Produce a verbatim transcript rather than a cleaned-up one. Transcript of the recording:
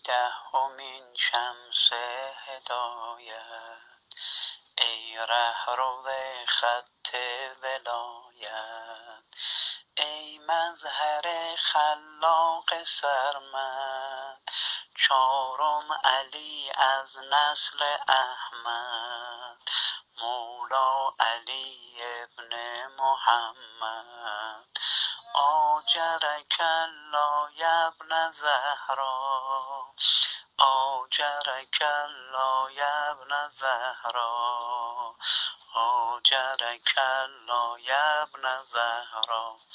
دهمین شمس هدایت، ای رهرو خط ولایت، ای مظهر خلاق سرمد، چارم علی از نسل احمد، مولا علی ابن محمد. آجرک الله یا ابن زهرا، آجرک الله یا ابن زهرا، آجرک الله یا ابن زهرا.